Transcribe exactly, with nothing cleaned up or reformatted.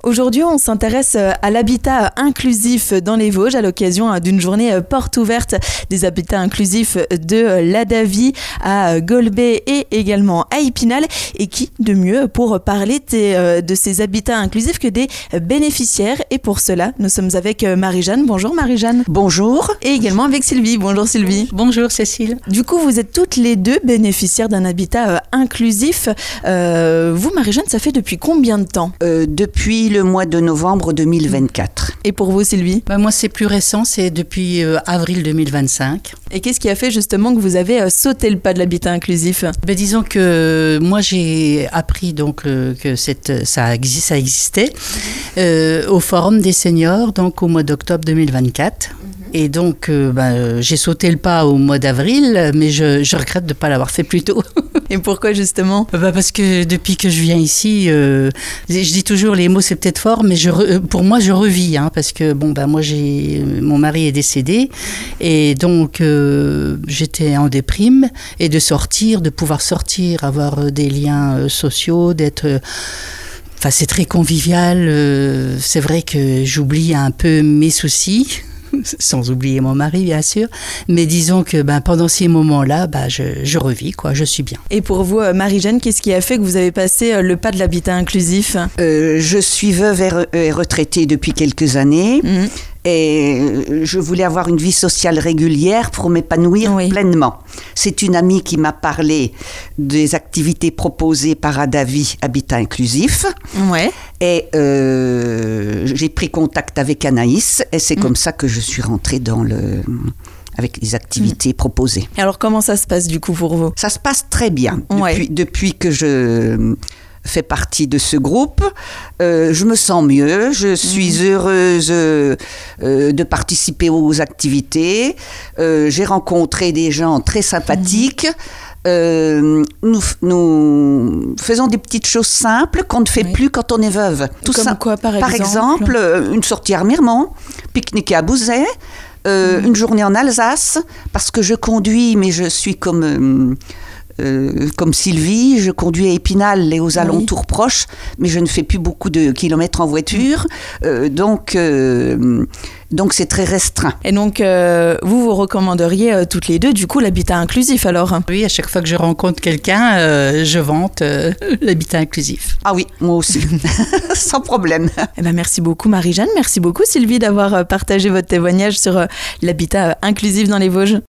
Aujourd'hui, on s'intéresse à l'habitat inclusif dans les Vosges à l'occasion d'une journée porte ouverte des habitats inclusifs de l'Adavi à Golbet et également à Épinal. Et qui de mieux pour parler de, de ces habitats inclusifs que des bénéficiaires. Et pour cela, nous sommes avec Marie-Jeanne. Bonjour Marie-Jeanne. Bonjour. Et également avec Sylvie. Bonjour Sylvie. Bonjour Cécile. Du coup, vous êtes toutes les deux bénéficiaires d'un habitat euh, inclusif. Euh, vous, Marie-Jeanne, ça fait depuis combien de temps ? euh, Depuis le mois de novembre deux mille vingt-quatre. Et pour vous, Sylvie ? Bah, moi, c'est plus récent, c'est depuis euh, avril deux mille vingt-cinq. Et qu'est-ce qui a fait justement que vous avez euh, sauté le pas de l'habitat inclusif ? Ben, disons que moi, j'ai appris donc, euh, que cette, ça, exi- ça existait euh, au Forum des seniors, donc au mois d'octobre deux mille vingt-quatre. Et donc, euh, ben, j'ai sauté le pas au mois d'avril, mais je, je regrette de ne pas l'avoir fait plus tôt. Et pourquoi justement ? Ben, parce que depuis que je viens ici, euh, je dis toujours, les mots c'est peut-être fort, mais je re, pour moi je revis, hein, parce que bon, ben, moi j'ai, mon mari est décédé, et donc euh, j'étais en déprime, et de sortir, de pouvoir sortir, avoir des liens sociaux, d'être... Enfin, c'est très convivial, euh, c'est vrai que j'oublie un peu mes soucis, sans oublier mon mari bien sûr, mais disons que ben, pendant ces moments-là, ben, je, je revis, quoi, je suis bien. Et pour vous, Marie-Jeanne, qu'est-ce qui a fait que vous avez passé le pas de l'habitat inclusif ? euh, Je suis veuve et, re- et retraitée depuis quelques années. Mmh. Et je voulais avoir une vie sociale régulière pour m'épanouir oui. pleinement. C'est une amie qui m'a parlé des activités proposées par Adavi Habitat Inclusif. Ouais. Et euh, j'ai pris contact avec Anaïs et c'est mmh. comme ça que je suis rentrée dans le... avec les activités mmh. proposées. Alors comment ça se passe du coup pour vous ? Ça se passe très bien. Ouais. Depuis, depuis que je... fait partie de ce groupe, euh, je me sens mieux, je suis mmh. heureuse euh, de participer aux activités, euh, j'ai rencontré des gens très sympathiques, mmh. euh, nous, nous faisons des petites choses simples qu'on ne fait oui. plus quand on est veuve. Tout Comme ça, quoi par exemple ? Par exemple, une sortie à Remiremont, pique-niquer à Bouzet, euh, mmh. une journée en Alsace, parce que je conduis, mais je suis comme... Euh, Euh, comme Sylvie, je conduis à Épinal et aux alentours oui. proches, mais je ne fais plus beaucoup de kilomètres en voiture, euh, donc, euh, donc c'est très restreint. Et donc, euh, vous, vous recommanderiez euh, toutes les deux, du coup, l'habitat inclusif alors ? Oui, à chaque fois que je rencontre quelqu'un, euh, je vante euh, l'habitat inclusif. Ah oui, moi aussi, sans problème. Eh ben, merci beaucoup Marie-Jeanne, merci beaucoup Sylvie d'avoir partagé votre témoignage sur euh, l'habitat inclusif dans les Vosges.